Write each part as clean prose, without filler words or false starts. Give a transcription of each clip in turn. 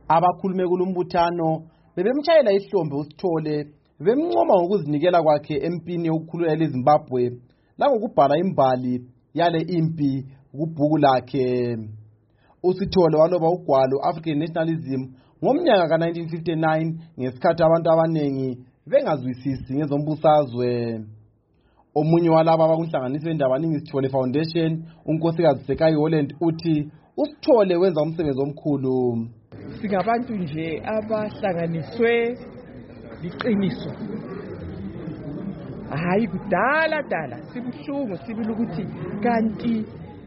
Abakhulume kulumbuthano bebemtshayela ihlombe uSithole bemncoma ngokuzinikela kwakhe empini yokukhulula leZimbabwe langokubhala imbali yale impi kubhuku lakhe. uSithole waloba ugwalo African Nationalism ngomnyaka ka1959 ngesikhathi abantu abanengi bengazwisisi ngezombusazwe. Omunye walabo abakunhlanganiso wendabaningi Sithole Foundation, unkosikazi Sekai Holland, uthi uSithole wenza umsebenzi omkhulu. Singabantu nje abahlanganiswe liqiniso. Hayi kudala sibuhlungu sibili ukuthi kanti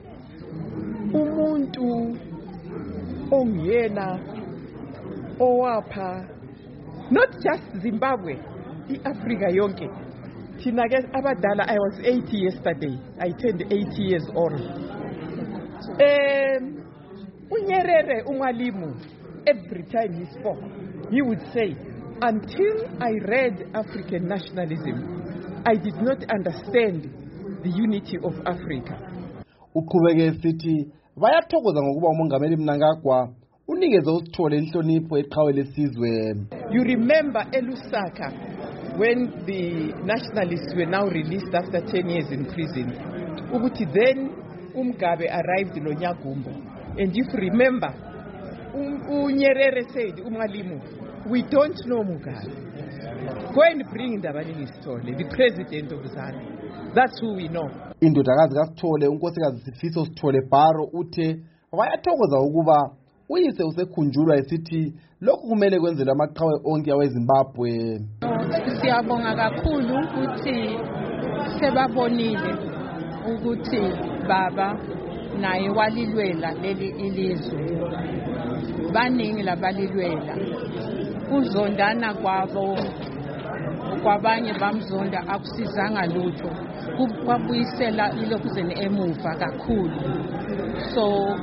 umuntu ongiyena owapha not just Zimbabwe, iAfrika yonke. Thina ke abadala, I was 80 yesterday. I turned 80 years old. Unyerere uMwalimu, every time he spoke, he would say, until I read African nationalism, I did not understand the unity of Africa. Uqhubeke sithi bayathokoza ngokuba umongameli Mnangagwa unikeze uSithole inhlonipho eqhawe lesizwe. You remember eLusaka when the nationalists were now released after 10 years in prison. Ukuthi then Mugabe arrived in Lonyagumbo. And if you remember, Unyerere said, uMwalimu, we don't know Mugabe. Go and bring Ndabaningi Sithole, the president of ZANU. That's who we know. Indodakazi kaSithole, unkosikazi Sifiso Sithole Baro, uthe bayathokoza ukuba uyise usekhunjulwa esithi lokhu kumele kwenzelwe amaqhawe onke aweZimbabwe. Siyabonga kakhulu ukuthi sebabonile ukuthi baba naye walilwela leli ilizwe. Baningi labalilwela. Uzondana kwabo kwabanye bamzonda akusizanga lutho. Kwabuyisela ilokhuzeni emuva kakhulu. So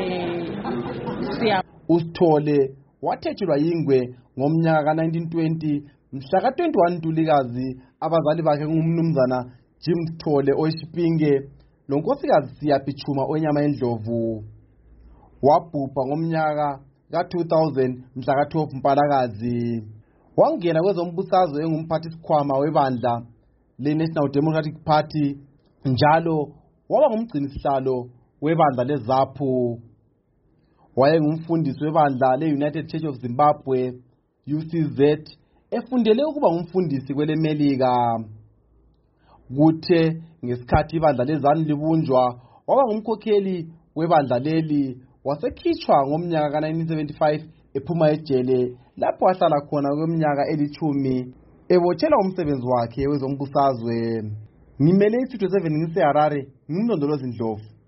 uSithole wathethelwa yingwe ngomnyaka ka1920 mhla ka21 Ntulikazi. Abazali bakhe ngumnumzana Jim Sithole oShipinge lonkosikazi Siyapichuma onyama endlovu. Wabhubha ngomnyaka ka2000 mhla ka12 Mpalakazi. Wangena kwezombusazwe engumphathi sikhwama webandla leNational Democratic Party, njalo waba ngumgcinisihlalo webandla leZAPU. Wayengumfundisi webandla leUnited Church of Zimbabwe, UCZ, efundele ukuba ngumfundisi kweleMelika. Kuthe ngesikhathi ibandla leZANU libunjwa, waba ngumkhokheli webandla leli, wasekhitshwa ngomnyaka ka1975 ephuma ejele lapho wahlala khona kweminyaka eli10 ebotshelwa umsebenzi wakhe wezombusazwe. Ngimele iStudio 7 ngiseHarare, ngimlondolozi Ndlovu.